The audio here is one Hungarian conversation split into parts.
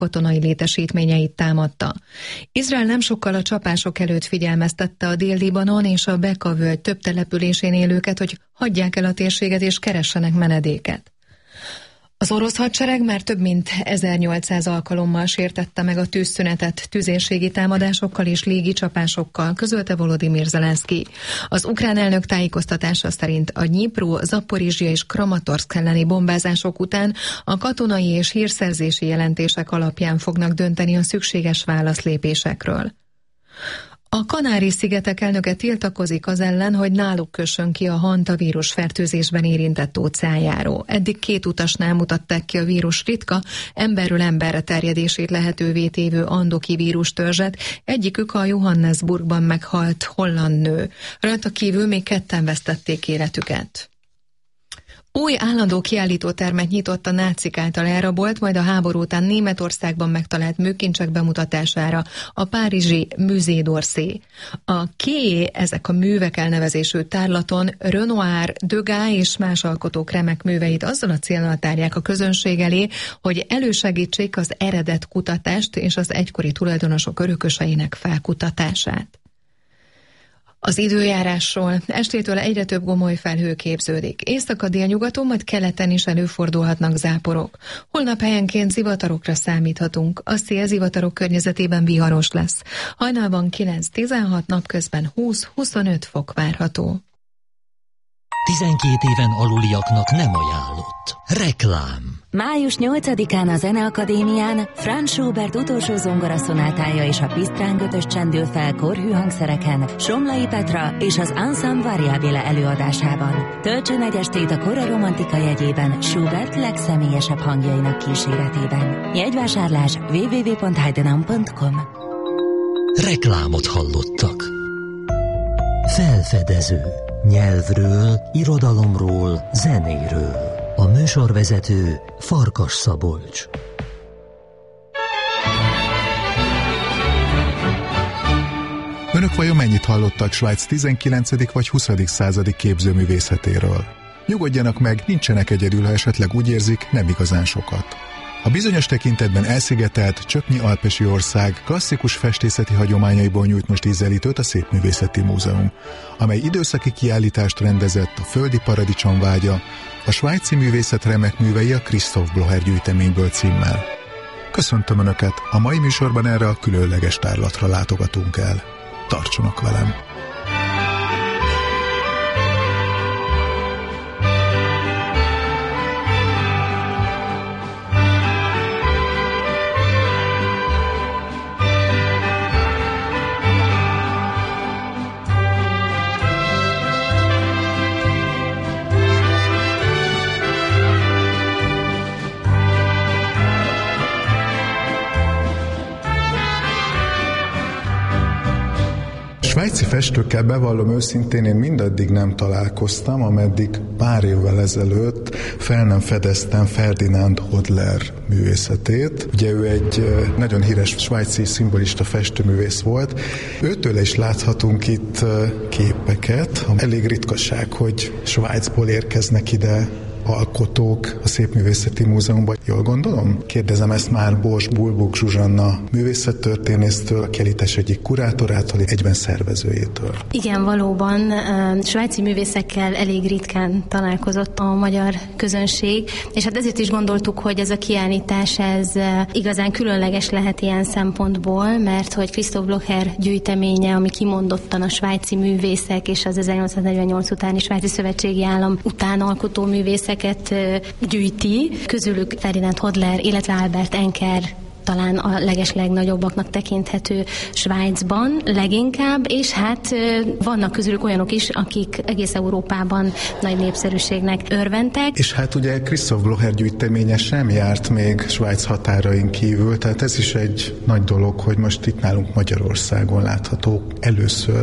katonai létesítményeit támadta. Izrael nem sokkal a csapások előtt figyelmeztette a Dél-Libanon és a Beka völgy több településén élőket, hogy hagyják el a térséget és keressenek menedéket. Az orosz hadsereg már több mint 1800 alkalommal sértette meg a tűzszünetet tüzérségi támadásokkal és légicsapásokkal, közölte Volodymyr Zelenszky. Az ukrán elnök tájékoztatása szerint a Dnyipró, Zaporizsja és Kramatorszk elleni bombázások után a katonai és hírszerzési jelentések alapján fognak dönteni a szükséges válaszlépésekről. A Kanári-szigetek elnöke tiltakozik az ellen, hogy náluk kössön ki a hantavírus fertőzésben érintett óceánjáró. Eddig 2 utasnál mutatták ki a vírus ritka, emberről emberre terjedését lehetővé tévő andoki vírustörzset, egyikük a Johannesburgban meghalt holland nő. Rajta kívül még 2-en vesztették életüket. Új állandó kiállítótermet nyitott a nácik által elrabolt, majd a háború után Németországban megtalált műkincsek bemutatására a párizsi Musée d'Orsay. A Ké, ezek a művek elnevezésű tárlaton Renoir, Degas és más alkotók remek műveit azzal a céllal tárják a közönség elé, hogy elősegítsék az eredet kutatást és az egykori tulajdonosok örököseinek felkutatását. Az időjárásról: estétől egyre több gomoly felhő képződik. Észak-délnyugaton, majd keleten is előfordulhatnak záporok. Holnap helyenként zivatarokra számíthatunk. A szél zivatarok környezetében viharos lesz. Hajnalban 9-16, napközben 20-25 fok várható. 12 éven aluliaknak nem ajánlott. Reklám. Május 8-án a Zeneakadémián Franz Schubert utolsó zongoraszonátája és a Pisztráng 5-ös csendül fel korhű hangszereken Somlai Petra és az Ensemble Variabile előadásában. Töltsön egy estét a kora romantika jegyében Schubert legszemélyesebb hangjainak kíséretében. Jegyvásárlás www.heidenam.com. Reklámot hallottak. Felfedező. Nyelvről, irodalomról, zenéről. A műsorvezető Farkas Szabolcs. Önök vajon mennyit hallottak Svájc 19. vagy 20. századi képzőművészetéről? Nyugodjanak meg, nincsenek egyedül, ha esetleg úgy érzik, nem igazán sokat. A bizonyos tekintetben elszigetelt, csöpnyi alpesi ország klasszikus festészeti hagyományaiból nyújt most ízelítőt a Szépművészeti Múzeum, amely időszaki kiállítást rendezett a Földi Paradicsom vágya, a svájci művészet remek művei a Christoph Blocher gyűjteményből címmel. Köszöntöm Önöket, a mai műsorban erre a különleges tárlatra látogatunk el. Tartsanak velem! Svájci festőkkel, bevallom őszintén, én mindaddig nem találkoztam, ameddig pár évvel ezelőtt fel nem fedeztem Ferdinand Hodler művészetét. Ugye ő egy nagyon híres svájci szimbolista festőművész volt. Őtől is láthatunk itt képeket. Elég ritkaság, hogy Svájcból érkeznek ide alkotók a Szépművészeti Múzeumban. Jól gondolom? Kérdezem ezt már Bors Bulbuk Zsuzsanna művészettörténésztől, a Kelites egyik kurátorától, egyben szervezőjétől. Igen, valóban svájci művészekkel elég ritkán találkozott a magyar közönség, és hát ezért is gondoltuk, hogy ez a kiállítás ez igazán különleges lehet ilyen szempontból, mert hogy Christoph Blocher gyűjteménye, ami kimondottan a svájci művészek és az 1848 utáni svájci szövetségi állam után alkotó művészeket gyűjti, közülük Ferdinand Hodler, illetve Albert Enker talán a legeslegnagyobbaknak tekinthető Svájcban leginkább, és hát vannak közülük olyanok is, akik egész Európában nagy népszerűségnek örventek. És hát ugye Christoph Blocher gyűjteménye sem járt még Svájc határain kívül, tehát ez is egy nagy dolog, hogy most itt nálunk Magyarországon látható először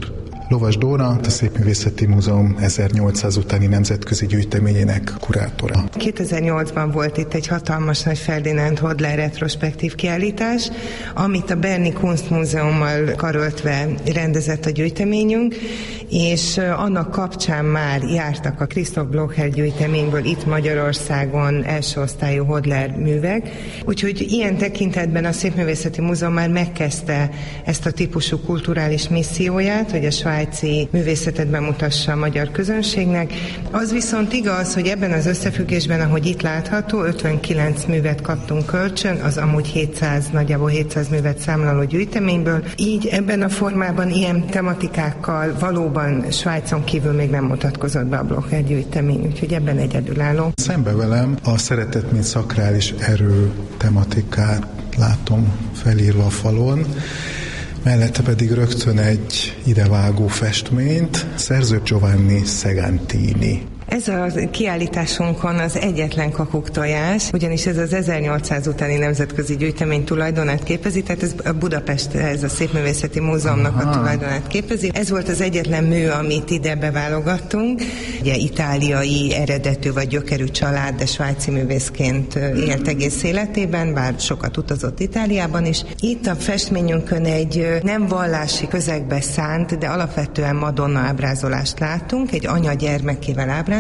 Lovas Dóra, a Szépművészeti Múzeum 1800 utáni nemzetközi gyűjteményének kurátora. 2008-ban volt itt egy hatalmas nagy Ferdinand Hodler retrospektív kiállítás, amit a Berni Kunstmúzeummal karöltve rendezett a gyűjteményünk, és annak kapcsán már jártak a Christoph Blocher gyűjteményből itt Magyarországon első osztályú Hodler művek, úgyhogy ilyen tekintetben a Szépművészeti Múzeum már megkezdte ezt a típusú kulturális misszióját, hogy a svájci művészetet bemutassa a magyar közönségnek. Az viszont igaz, hogy ebben az összefüggésben, ahogy itt látható, 59 művet kaptunk kölcsön, az amúgy nagyjából 700 művet számlaló gyűjteményből. Így ebben a formában ilyen tematikákkal valóban Svájcon kívül még nem mutatkozott be a Blocher gyűjtemény, úgyhogy ebben egyedülálló. Szembe velem a szeretet, mint szakrális erő tematikát látom felírva a falon, mellette pedig rögtön egy idevágó festményt, szerző Giovanni Segantini. Ez a kiállításunkon az egyetlen kakuktojás, ugyanis ez az 1800 utáni nemzetközi gyűjtemény tulajdonát képezi, tehát ez a Budapest, ez a Szépművészeti Múzeumnak a tulajdonát képezi. Ez volt az egyetlen mű, amit ide beválogattunk. Ugye itáliai eredetű vagy gyökerű család, de svájci művészként élt egész életében, bár sokat utazott Itáliában is. Itt a festményünkön egy nem vallási közegbe szánt, de alapvetően Madonna ábrázolást látunk, egy anya gyermekével ábrázolást,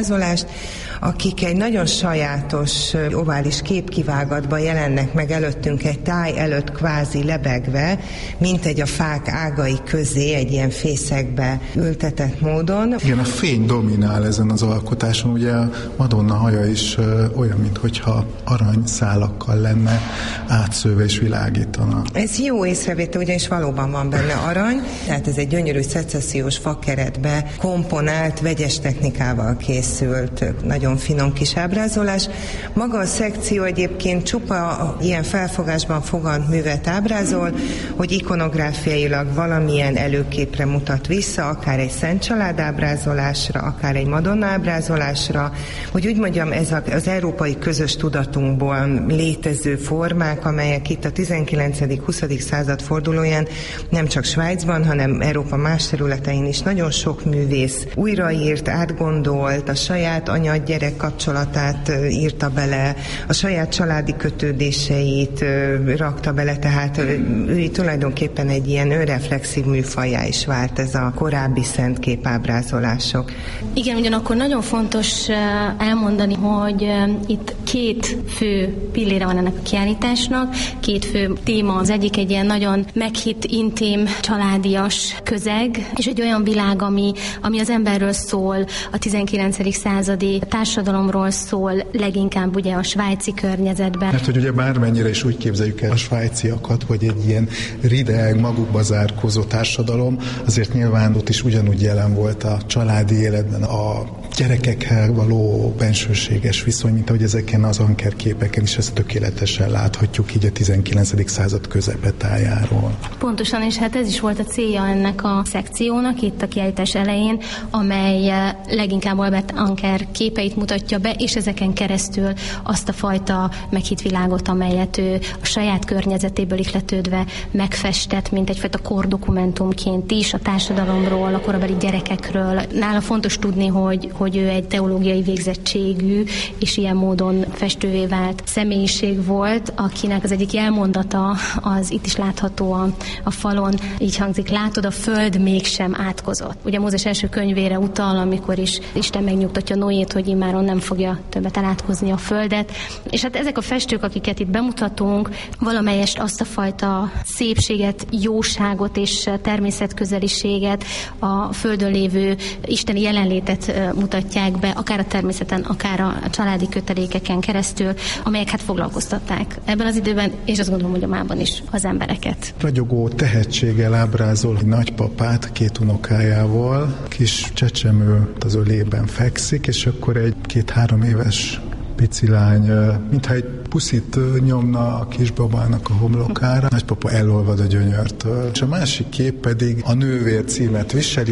akik egy nagyon sajátos ovális képkivágatban jelennek meg előttünk egy táj előtt kvázi lebegve, mint egy a fák ágai közé egy ilyen fészekbe ültetett módon. Igen, a fény dominál ezen az alkotáson, ugye a Madonna haja is olyan, mintha aranyszálakkal lenne átszőve és világítana. Ez jó észrevétel, ugyanis valóban van benne arany, tehát ez egy gyönyörű szecessziós fakeretbe komponált, vegyes technikával készült, nagyon finom kis ábrázolás. Maga a szekció egyébként csupa ilyen felfogásban fogant művet ábrázol, hogy ikonográfiailag valamilyen előképre mutat vissza, akár egy Szent Család ábrázolásra, akár egy Madonna ábrázolásra, hogy úgy mondjam, ez az európai közös tudatunkból létező formák, amelyek itt a 19.-20. század fordulóján nem csak Svájcban, hanem Európa más területein is nagyon sok művész újraírt, átgondolt, a saját anya-gyerek kapcsolatát írta bele, a saját családi kötődéseit rakta bele, tehát ő tulajdonképpen egy ilyen önreflexív műfajjá is vált ez a korábbi szent képábrázolások. Igen, ugyanakkor nagyon fontos elmondani, hogy itt két fő pillére van ennek a kiállításnak, két fő téma. Az egyik egy ilyen nagyon meghitt, intim, családias közeg, és egy olyan világ, ami az emberről szól, a 19. századi társadalomról szól, leginkább ugye a svájci környezetben. Mert hogy ugye bármennyire is úgy képzeljük el a svájciakat, hogy egy ilyen rideg, magukba zárkózó társadalom, azért nyilván ott is ugyanúgy jelen volt a családi életben a gyerekekkel való bensőséges viszony, mint ahogy ezeken az ankerképeken is ezt tökéletesen láthatjuk így a 19. század közepetájáról. Pontosan, és hát ez is volt a célja ennek a szekciónak itt a kiállítás elején, amely leginkább Albert Anker képeit mutatja be, és ezeken keresztül azt a fajta meghitt világot, amelyet ő a saját környezetéből ihletődve megfestett, mint egyfajta kordokumentumként is a társadalomról, a korabeli gyerekekről. Nála fontos tudni, hogy ő egy teológiai végzettségű, és ilyen módon festővé vált személyiség volt, akinek az egyik jelmondata, az itt is látható a falon, így hangzik: látod, a föld mégsem átkozott. Ugye Mózes első könyvére utal, amikor is Isten megnyugtatja Noét, hogy immáron nem fogja többet elátkozni a földet. És hát ezek a festők, akiket itt bemutatunk, valamelyest azt a fajta szépséget, jóságot és természetközeliséget, a földön lévő isteni jelenlétet mutatják be, akár a természeten, akár a családi kötelékeken keresztül, amelyek hát foglalkoztatták ebben az időben, és azt gondolom, hogy a mában is az embereket. Ragyogó tehetséggel ábrázol egy nagypapát két unokájával, kis csecsemő az ölében fekszik, és akkor egy 2-3 éves pici lány, mintha egy puszit nyomna a kisbabának a homlokára, nagypapa elolvad a gyönyörtől. És a másik kép pedig a Nővér címet viseli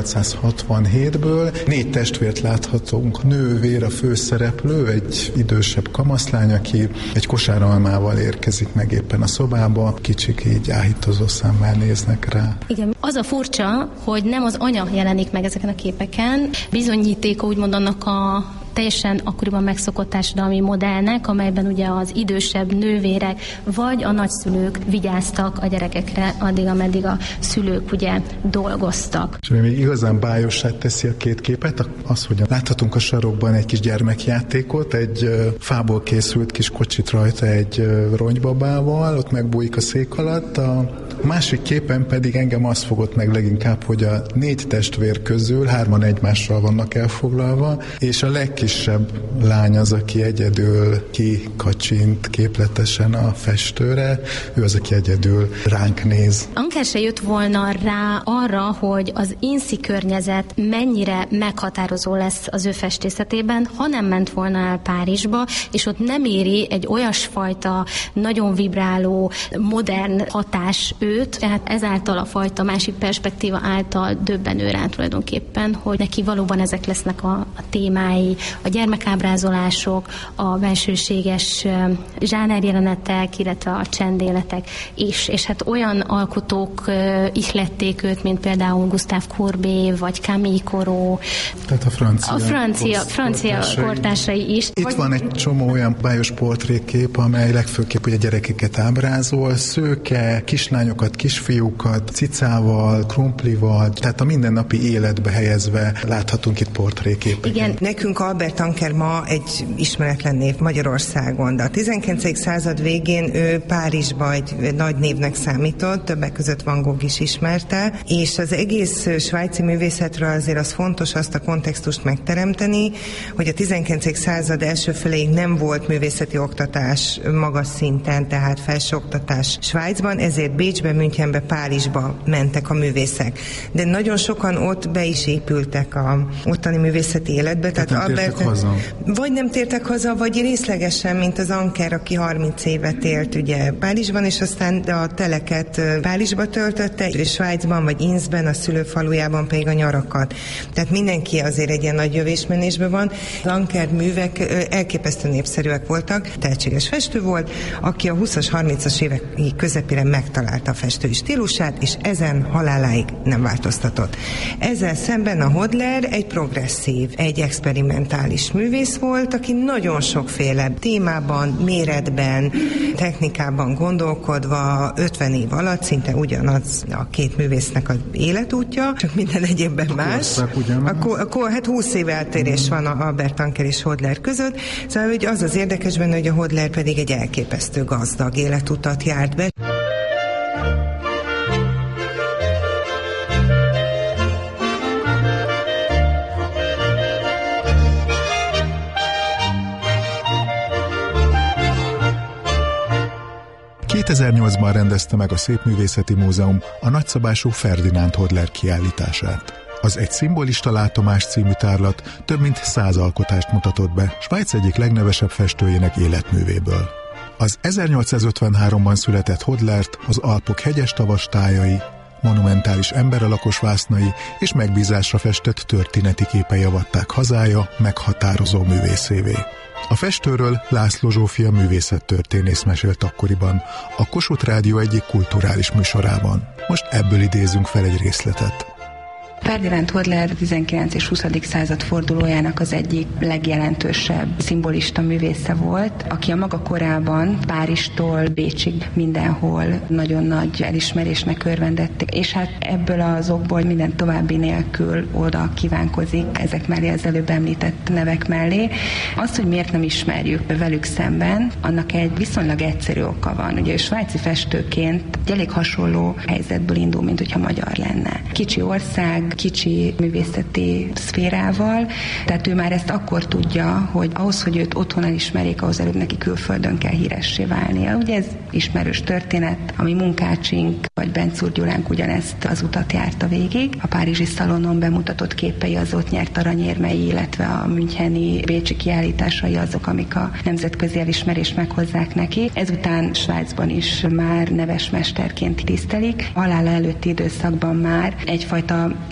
1867-ből. 4 testvért láthatunk. Nővér a főszereplő, egy idősebb kamaszlány, aki egy kosár almával érkezik meg éppen a szobába. Kicsik így áhítozó szemmel néznek rá. Igen, Az a furcsa, hogy nem az anya jelenik meg ezeken a képeken, bizonyítéka úgymond annak a teljesen akkoriban megszokott társadalmi modellnek, amelyben ugye az idősebb nővérek vagy a nagyszülők vigyáztak a gyerekekre addig, ameddig a szülők ugye dolgoztak. És ami még igazán bájossá teszi a két képet, az, hogy láthatunk a sarokban egy kis gyermekjátékot, egy fából készült kis kocsit rajta egy ronybabával, ott megbújik a szék alatt. A másik képen pedig engem az fogott meg leginkább, hogy a 4 testvér közül 3 egymással vannak elfoglalva, és a legkisebb lány az, aki egyedül kikacsint képletesen a festőre, ő az, aki egyedül ránk néz. Anker se jött volna rá arra, hogy az inszi környezet mennyire meghatározó lesz az ő festészetében, ha nem ment volna el Párizsba, és ott nem éri egy olyasfajta nagyon vibráló, modern hatás őt, tehát ezáltal a fajta másik perspektíva által döbbenő rá tulajdonképpen, hogy neki valóban ezek lesznek a témái, a gyermekábrázolások, a bensőséges zsánerjelenetek, illetve a csendéletek is. És hát olyan alkotók ihlették őt, mint például Gustave Courbet, vagy Camille Corot. Tehát a francia kortársai is. Itt van egy csomó olyan bájos portrétkép, amely legfőképp ugye gyerekeket ábrázol, szőke, kislányokat, kisfiúkat, cicával, krumplival, tehát a mindennapi életbe helyezve láthatunk itt portréképeket. Igen. Nekünk Albert Anker ma egy ismeretlen név Magyarországon, de a 19. század végén ő Párizsba egy nagy névnek számított, többek között Van Gogh is ismerte, és az egész svájci művészetről azért az fontos azt a kontextust megteremteni, hogy a 19. század első feléig nem volt művészeti oktatás magas szinten, tehát felsőoktatás Svájcban, ezért Bécsbe, Münchenbe, Párizsba mentek a művészek. De nagyon sokan ott be is épültek a ottani művészeti életbe. Tehát Albert, vagy nem tértek haza, vagy részlegesen, mint az Anker, aki 30 évet élt ugye Párizsban, és aztán a teleket Párizsba töltötte, és Svájcban, vagy Innsben, a szülőfalujában pedig a nyarakat. Tehát mindenki azért egy ilyen nagy jövésmenésben van. Az Anker művek elképesztő népszerűek voltak, tehetséges festő volt, aki a 20-as, 30-as évek közepére megtalálta a festői stílusát, és ezen haláláig nem változtatott. Ezzel szemben a Hodler egy progresszív, egy experimentális művész volt, aki nagyon sokféle témában, méretben, technikában gondolkodva 50 év alatt szinte ugyanaz a két művésznek az életútja, csak minden egyébben más. Akkor hát 20 év eltérés van a Albert Anker és Hodler között, szóval hogy az érdekes benne, hogy a Hodler pedig egy elképesztő gazdag életutat járt be. ...2008-ban rendezte meg a Szépművészeti Múzeum a nagyszabású Ferdinand Hodler kiállítását. Az Egy szimbolista látomás című tárlat több mint 100 alkotást mutatott be Svájc egyik legnevesebb festőjének életművéből. Az 1853-ban született Hodlert az Alpok hegyes tavastájai, monumentális emberalakos vásznai és megbízásra festett történeti képei avatták hazája meghatározó művészévé. A festőről László Zsófia művészettörténész mesélt akkoriban a Kossuth Rádió egyik kulturális műsorában. Most ebből idézünk fel egy részletet. Ferdinand Hodler 19. és 20. század fordulójának az egyik legjelentősebb szimbolista művésze volt, aki a maga korában Párizstól Bécsig mindenhol nagyon nagy elismerésnek örvendett, és hát ebből az okból minden további nélkül oda kívánkozik ezek mellé, az előbb említett nevek mellé. Azt, hogy miért nem ismerjük velük szemben, annak egy viszonylag egyszerű oka van. Ugye svájci festőként egy elég hasonló helyzetből indul, mint hogyha magyar lenne. Kicsi ország, kicsi művészeti szférával, tehát ő már ezt akkor tudja, hogy ahhoz, hogy őt otthon elismerjék, ahhoz előbb neki külföldön kell híressé válnia. Ugye ez ismerős történet, ami Munkácsink vagy Bencúr Gyulánk ugyanezt az utat járta végig. A párizsi szalonon bemutatott képei az ott nyert aranyérmei, illetve a müncheni, bécsi kiállításai azok, amik a nemzetközi elismerést meghozzák neki. Ezután Svájcban is már neves mesterként tisztelik. Halála előtti időszakban már egyfajta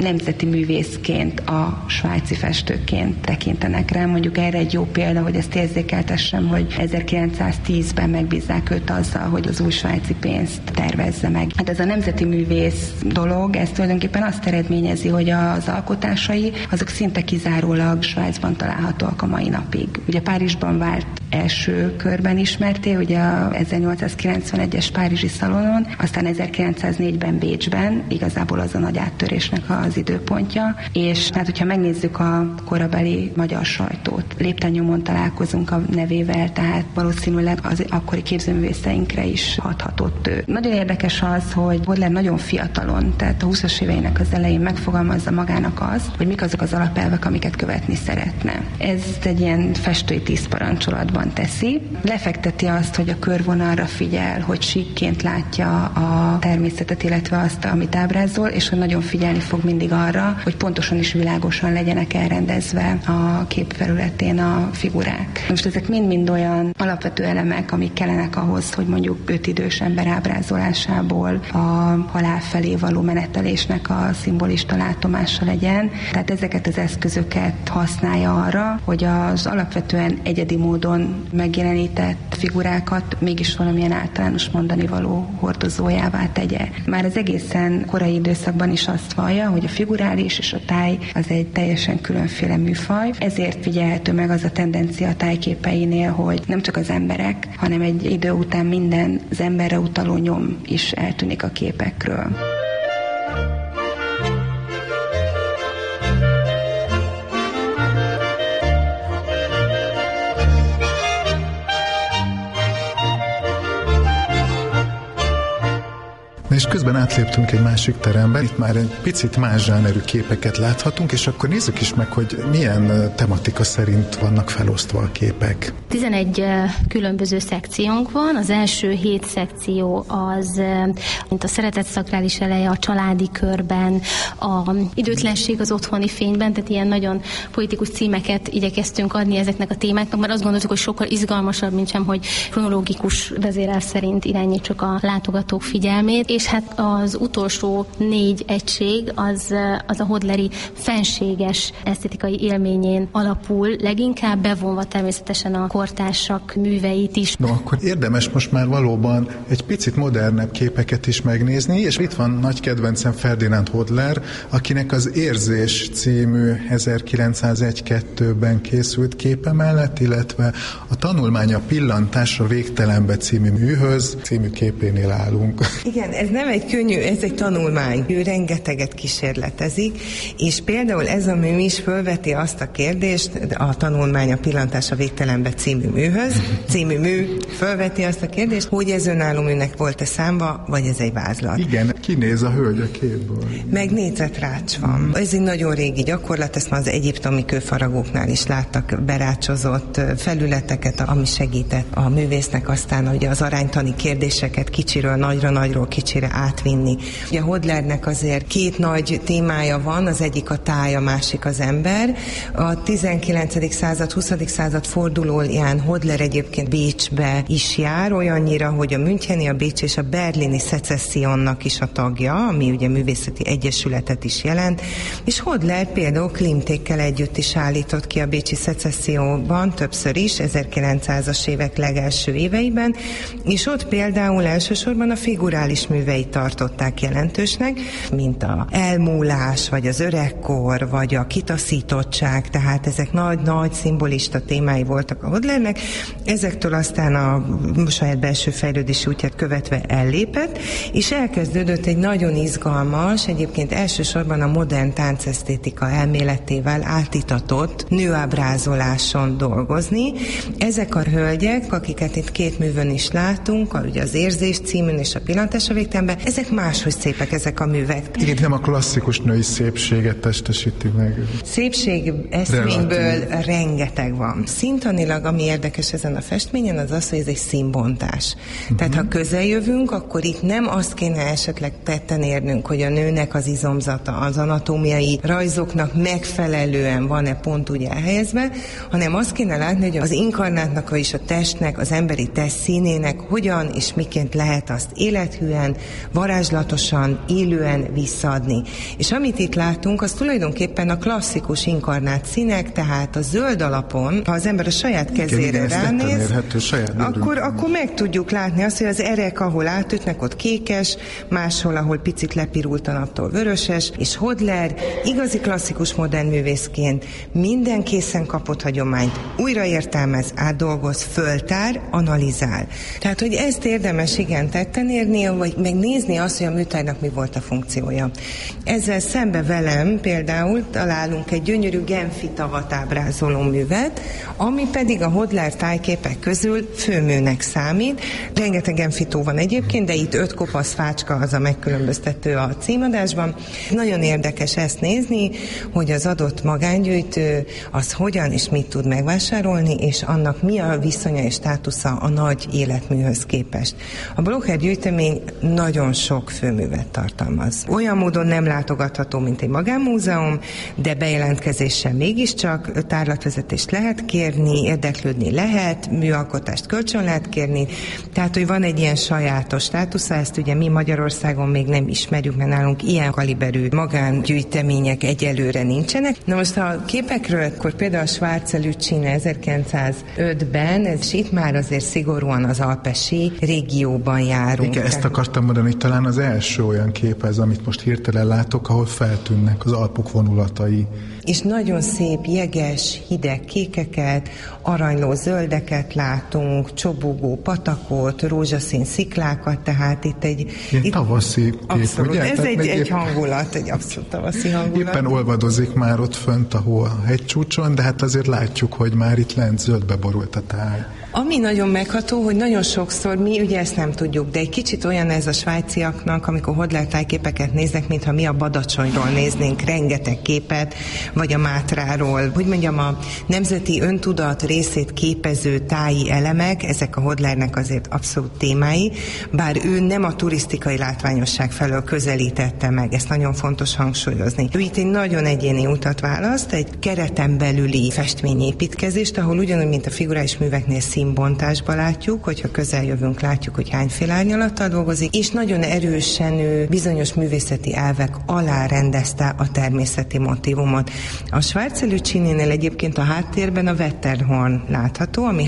nemzeti művészként, a svájci festőként tekintenek rá. Mondjuk erre egy jó példa, hogy ezt érzékeltessem, hogy 1910-ben megbízzák őt azzal, hogy az új svájci pénzt tervezze meg. Hát ez a nemzeti művész dolog, ez tulajdonképpen azt eredményezi, hogy az alkotásai azok szinte kizárólag Svájcban találhatóak a mai napig. Ugye Párizsban vált első körben ismerté, ugye a 1891-es Párizsi szalonon, aztán 1904-ben Bécsben, igazából az a nagy áttörésnek az időpontja, és hát hogyha megnézzük a korabeli magyar sajtót, lépten nyomon találkozunk a nevével, tehát valószínűleg az akkori képzőművészeinkre is hathatott ő. Nagyon érdekes az, hogy Hodler nagyon fiatalon, tehát a 20-as éveinek az elején megfogalmazza magának azt, hogy mik azok az alapelvek, amiket követni szeretne. Ez egy ilyen festői 10 parancsolatban teszi. Lefekteti azt, hogy a körvonalra figyel, hogy síkként látja a természetet, illetve azt, amit ábrázol, és hogy nagyon figyelni fog mindig arra, hogy pontosan és világosan legyenek elrendezve a képfelületén a figurák. Most ezek mind-mind olyan alapvető elemek, amik kellenek ahhoz, hogy mondjuk 5 idős ember ábrázolásából a halál felé való menetelésnek a szimbolista látomása legyen. Tehát ezeket az eszközöket használja arra, hogy az alapvetően egyedi módon megjelenített figurákat mégis valamilyen általános mondani való hordozójává tegye. Már az egészen korai időszakban is azt vallja, hogy a figurális és a táj az egy teljesen különféle műfaj. Ezért figyelhető meg az a tendencia a tájképeinél, hogy nem csak az emberek, hanem egy idő után minden az emberre utaló nyom is eltűnik a képekről. És közben átléptünk egy másik terembe, itt már egy picit más zsánerű képeket láthatunk, és akkor nézzük is meg, hogy milyen tematika szerint vannak felosztva a képek. 11 különböző szekciónk van. Az első 7 szekció az, mint a szeretet szakrális eleje a családi körben, a időtlenség az otthoni fényben, tehát ilyen nagyon poetikus címeket igyekeztünk adni ezeknek a témáknak, mert azt gondoltuk, hogy sokkal izgalmasabb, mint sem, hogy kronológikus vezérelv szerint irányítsuk a látogatók figyelmét. És hát az utolsó 4 egység az a hodleri fenséges esztétikai élményén alapul, leginkább bevonva természetesen a kortársak műveit is. No, akkor érdemes most már valóban egy picit modernebb képeket is megnézni, és itt van nagy kedvencem Ferdinand Hodler, akinek az Érzés című 1901-2-ben készült képe mellett, illetve a Tanulmánya pillantásra végtelenbe című műhöz című képénél állunk. Igen, ez nem egy könnyű, ez egy tanulmány. Ő rengeteget kísérletezik, és például ez a mű is fölveti azt a kérdést, a Tanulmánya pillantása végtelenbe című mű fölveti azt a kérdést, hogy ez önálló műnek volt-e számba, vagy ez egy vázlat. Igen, kinéz a hölgy a képből. Meg négyzetrács van. Ez egy nagyon régi gyakorlat, ezt már az egyiptomi kőfaragóknál is láttak berácsozott felületeket, ami segített a művésznek aztán ugye az aránytani kérdéseket kicsiről nagyra, nagyról kicsire átvinni. Ugye Hodlernek azért 2 nagy témája van, az egyik a táj, a másik az ember. A 19. század, 20. század fordulóján Hodler egyébként Bécsbe is jár, olyannyira, hogy a müncheni, a bécsi és a berlini szecessziónnak is a tagja, ami ugye művészeti egyesületet is jelent, és Hodler például Klimtékkel együtt is állított ki a bécsi szecesszióban többször is, 1900-as évek legelső éveiben, és ott például elsősorban a figurális műveit tartották jelentősnek, mint a elmúlás, vagy az öregkor, vagy a kitaszítottság, tehát ezek nagy-nagy szimbolista témái voltak a Hodlernek. Ezektől aztán a saját belső fejlődési útját követve ellépett, és elkezdődött egy nagyon izgalmas, egyébként elsősorban a modern táncesztétika elméletével átitatott nőábrázoláson dolgozni. Ezek a hölgyek, akiket itt 2 művön is látunk, ugye az Érzés címűn és a Pillantás a végtelenben, ezek máshogy szépek ezek a művek. Igen, nem a klasszikus női szépséget testesíti meg. Szépség eszményből rengeteg van. Szintanilag, ami érdekes ezen a festményen, az az, hogy ez egy színbontás. Tehát ha közel jövünk, akkor itt nem azt kéne esetleg tetten érnünk, hogy a nőnek az izomzata, az anatómiai rajzoknak megfelelően van-e pont úgy elhelyezve, hanem azt kéne látni, hogy az inkarnátnak, vagyis a testnek, az emberi test színének hogyan és miként lehet azt élethűen, varázslatosan, élően visszaadni. És amit itt látunk, az tulajdonképpen a klasszikus inkarnát színek, tehát a zöld alapon, ha az ember a saját kezére ránéz, akkor meg tudjuk látni azt, hogy az erek, ahol átütnek, ott kékes, máshol, ahol picit lepirult a naptól vöröses, és Hodler igazi klasszikus modern művészként minden készen kapott hagyományt újra értelmez, átdolgoz, föltár, analizál. Tehát, hogy ezt érdemes igen tetten érni, vagy megnézni azt, hogy a műtárgynak mi volt a funkciója. Ezzel szembe velem például találunk egy gyönyörű Genfi tavat ábrázoló művet, ami pedig a Hodler tájképek közül főműnek számít. Rengeteg Genfi tó van egyébként, de itt 5 kopasz fácska az a megkülönböztető a címadásban. Nagyon érdekes ezt nézni, hogy az adott magángyűjtő az hogyan és mit tud megvásárolni, és annak mi a viszonya és státusza a nagy életműhöz képest. A Blocher gyűjtemény nagyon sok főművet tartalmaz. Olyan módon nem látogatható, mint egy magánmúzeum, de bejelentkezéssel mégiscsak tárlatvezetést lehet kérni, érdeklődni lehet, műalkotást kölcsön lehet kérni, tehát, hogy van egy ilyen sajátos státusza, ezt ugye mi Magyarországon még nem ismerjük, mert nálunk ilyen kaliberű magángyűjtemények egyelőre nincsenek. Na most a képekről, akkor például a Schwarze-Lütschine 1905-ben, és itt már azért szigorúan az alpesi régióban járunk. Igen, ezt akartam mondani, hogy talán az első olyan kép ez, amit most hirtelen látok, ahol feltűnnek az Alpok vonulatai. És nagyon szép, jeges, hideg kékeket, aranyló zöldeket látunk, csobogó patakot, rózsaszín sziklákat, tehát itt egy... tavaszi kép, abszolút, ugye? Ez egy hangulat, egy abszolút tavaszi hangulat. Éppen olvadozik már ott fönt a hegycsúcson, de hát azért látjuk, hogy már itt lent zöldbe borult a táj. Ami nagyon megható, hogy nagyon sokszor mi ugye ezt nem tudjuk, de egy kicsit olyan ez a svájciaknak, amikor Hodler tájképeket néznek, mintha mi a Badacsonyról néznénk rengeteg képet, vagy a Mátráról. Hogy mondjam, a nemzeti öntudat részét képező táji elemek, ezek a Hodlernek azért abszolút témái, bár ő nem a turisztikai látványosság felől közelítette meg, ezt nagyon fontos hangsúlyozni. Ő itt egy nagyon egyéni utat választ, egy kereten belüli festményépítkezést, ahol ugyanúgy, mint a figurális műveknél színbontásba látjuk, hogyha közel jövünk, látjuk, hogy hányféle árnyalattal dolgozik, és nagyon erősen ő bizonyos művészeti elvek alá rendezte a természeti motívumot. A Schwarze-Lütschine-nél egyébként a háttérben a Wetterhorn látható, ami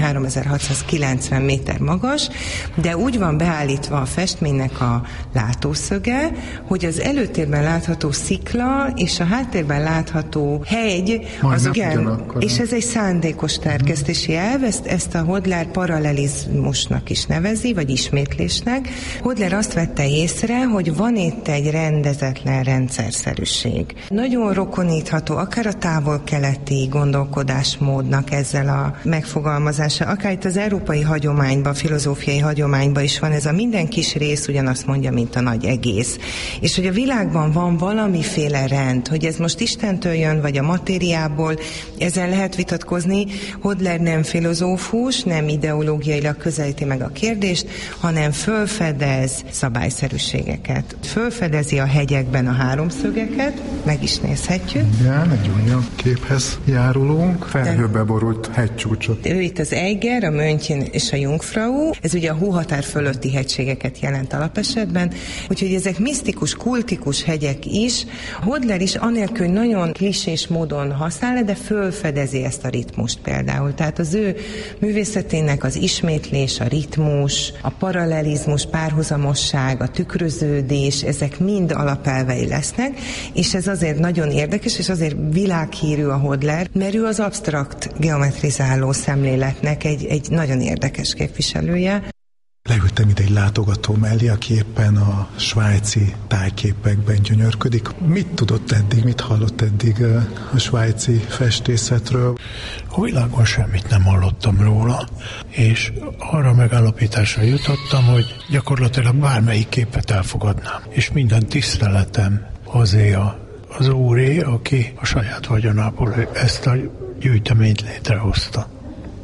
3690 méter magas, de úgy van beállítva a festménynek a látószöge, hogy az előtérben látható szikla és a háttérben látható hegy, az igen, és ez egy szándékos szerkesztési elv, ezt a Hodler paralelizmusnak is nevezi, vagy ismétlésnek. Hodler azt vette észre, hogy van itt egy rendezetlen rendszerszerűség. Nagyon rokonítható, akár a távol-keleti gondolkodásmódnak ezzel a megfogalmazása, akár itt az európai hagyományban, filozófiai hagyományban is van ez a minden kis rész ugyanazt mondja, mint a nagy egész. És hogy a világban van valamiféle rend, hogy ez most Istentől jön, vagy a matériából, ezzel lehet vitatkozni. Hodler nem filozófus, nem ideológiailag közelíti meg a kérdést, hanem fölfedez szabályszerűségeket. Fölfedezi a hegyekben a háromszögeket, meg is nézhetjük. Igen, egy olyan képhez járulunk, felhőbe borult hegycsúcsot. Ő itt az Eiger, a Mönchen és a Jungfrau, ez ugye a hóhatár fölötti hegységeket jelent alapesetben, úgyhogy ezek misztikus, kultikus hegyek is. Hodler is anélkül, hogy nagyon klisés módon használ, de fölfedezi ezt a ritmust például. Tehát az ő művészetének az ismétlés, a ritmus, a paralelizmus, párhuzamosság, a tükröződés, ezek mind alapelvei lesznek, és ez azért nagyon érdekes, és azért világhírű a Hodler, mert ő az absztrakt geometrizáló szemléletnek egy nagyon érdekes képviselője. Leültem ide egy látogató mellé, aki éppen a svájci tájképekben gyönyörködik. Mit tudott eddig, mit hallott eddig a svájci festészetről? A világon semmit nem hallottam róla, és arra megállapításra jutottam, hogy gyakorlatilag bármelyik képet elfogadnám, és minden tiszteletem azé az úré, aki a saját vagyonából ezt a gyűjteményt létrehozta.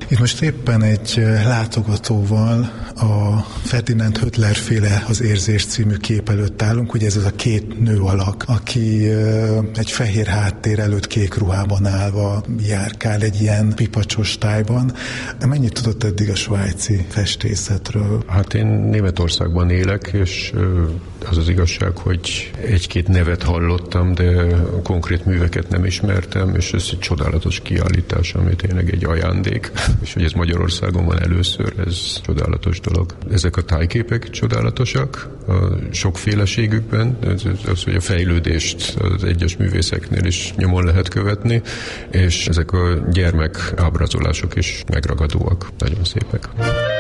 Itt most éppen egy látogatóval a Ferdinand Höttler féle Az érzés című kép előtt állunk, ugye ez az a két nő alak, aki egy fehér háttér előtt kék ruhában állva járkál egy ilyen pipacsos tájban. Mennyit tudott eddig a svájci festészetről? Hát én Németországban élek, és az igazság, hogy egy-két nevet hallottam, de konkrét műveket nem ismertem, és ez egy csodálatos kiállítás, ami tényleg egy ajándék, és hogy ez Magyarországon van először, ez csodálatos dolog. Ezek a tájképek csodálatosak, a sokféleségükben, az, hogy a fejlődést az egyes művészeknél is nyomon lehet követni, és ezek a gyermek ábrázolások is megragadóak, nagyon szépek.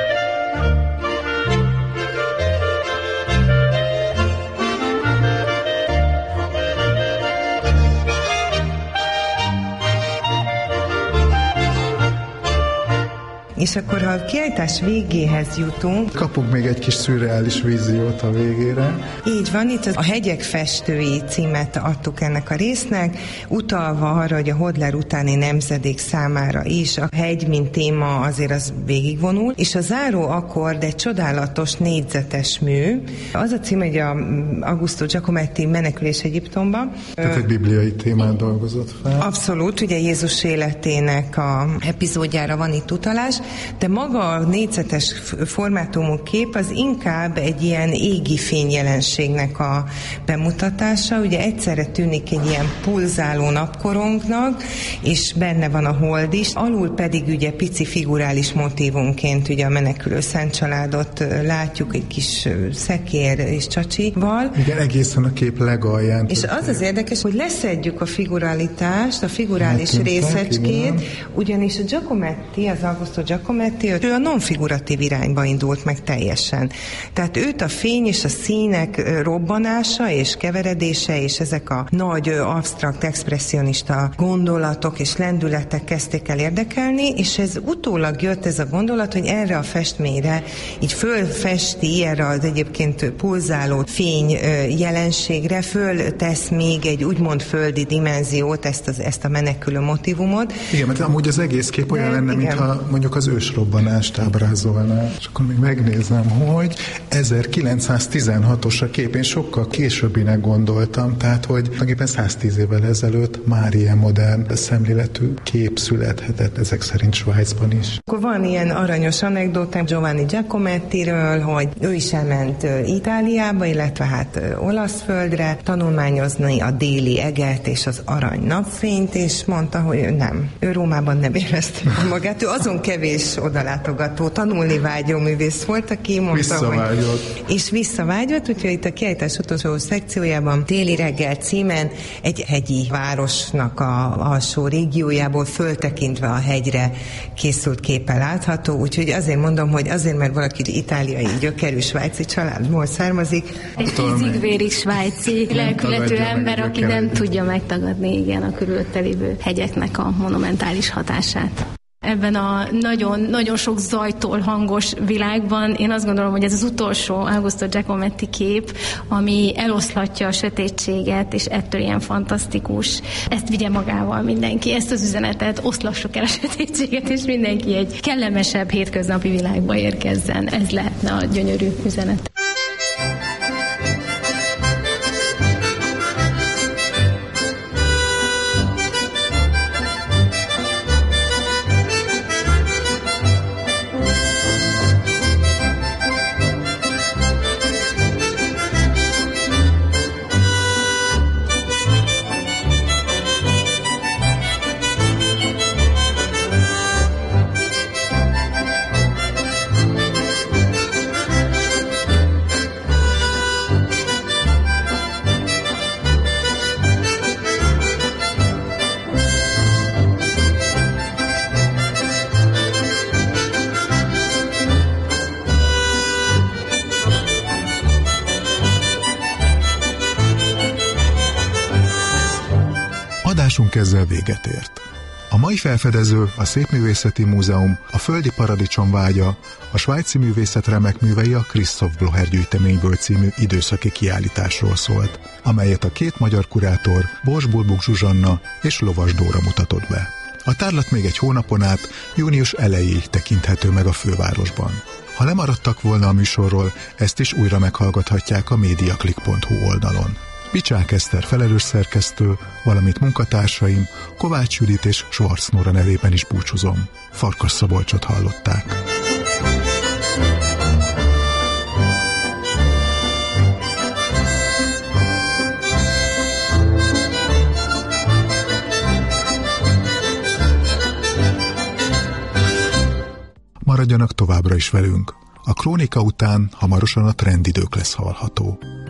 És akkor, ha a kiállítás végéhez jutunk... Kapunk még egy kis szürreális víziót a végére. Így van, itt a Hegyek festői címet adtuk ennek a résznek, utalva arra, hogy a Hodler utáni nemzedék számára is a hegy, mint téma azért az végigvonul, és a záró akkord egy csodálatos négyzetes mű. Az a cím, hogy a Augusto Giacometti Menekülés Egyiptomba. Tehát egy bibliai témát dolgozott fel. Abszolút, ugye Jézus életének a epizódjára van itt utalás, de maga a négyzetes formátumú kép az inkább egy ilyen égi fényjelenségnek a bemutatása. Ugye egyszerre tűnik egy ilyen pulzáló napkorongnak, és benne van a hold is, alul pedig ugye pici figurális motívumként ugye a menekülő Szent Családot látjuk egy kis szekér és csacsival. Igen, egészen a kép legalján. És az érdekes, hogy leszedjük a figuralitást, a figurális részecskét, ugyanis a Giacometti, az Augusto Giacometti, ő a non-figuratív irányba indult meg teljesen. Tehát őt a fény és a színek robbanása és keveredése, és ezek a nagy absztrakt, expresszionista gondolatok és lendületek kezdték el érdekelni, és ez utólag jött ez a gondolat, hogy erre a festményre így fölfesti, erre az egyébként pulzáló fény jelenségre föltesz még egy úgymond földi dimenziót, ezt a menekülő motivumot. Igen, mert amúgy az egész kép olyan lenne, mintha mondjuk az ősrobbanást ábrázolná. És akkor még megnézem, hogy 1916-os a kép, én sokkal későbbinek gondoltam, tehát hogy tulajdonképpen 110 évvel ezelőtt már ilyen modern szemléletű kép születhetett ezek szerint Svájcban is. Akkor van ilyen aranyos anekdótám Giovanni Giacomettiről, hogy ő is elment Itáliába, illetve hát olasz földre tanulmányozni a déli eget és az arany napfényt, és mondta, hogy nem. Ő Rómában nem érezte magát. Ő azon kevés odalátogató, tanulni vágyó művész volt, aki mondta, hogy... És visszavágyott, úgyhogy itt a kiállítás utolsó szekciójában Téli reggel címen egy hegyi városnak a alsó régiójából föltekintve a hegyre készült képpel látható, úgyhogy azért mondom, hogy azért, mert valaki itáliai gyökerű svájci családból származik. Egy ízig-vérig svájci lelkületű ember, aki nem tudja megtagadni igen a körülötte lévő hegyeknek a monumentális hatását. Ebben a nagyon sok zajtól hangos világban én azt gondolom, hogy ez az utolsó Augusto Giacometti kép, ami eloszlatja a sötétséget, és ettől ilyen fantasztikus. Ezt vigye magával mindenki, ezt az üzenetet, oszlassuk el a sötétséget, és mindenki egy kellemesebb hétköznapi világba érkezzen. Ez lehetne a gyönyörű üzenet. Adásunk ezzel véget ért. A mai felfedező, a Szépművészeti Múzeum, a Földi Paradicsom vágya, a svájci művészet remek művei a Christoph Blocher gyűjteményből című időszaki kiállításról szólt, amelyet a két magyar kurátor, Bors Bulbuk Zsuzsanna és Lovas Dóra mutatott be. A tárlat még egy hónapon át, június elejéig tekinthető meg a fővárosban. Ha lemaradtak volna a műsorról, ezt is újra meghallgathatják a mediaclick.hu oldalon. Bicsák Eszter felelős szerkesztő, valamint munkatársaim Kovács Judit és Schwarz Nóra nevében is búcsúzom. Farkas Szabolcsot hallották. Maradjanak továbbra is velünk. A krónika után hamarosan a trendidők lesz hallható.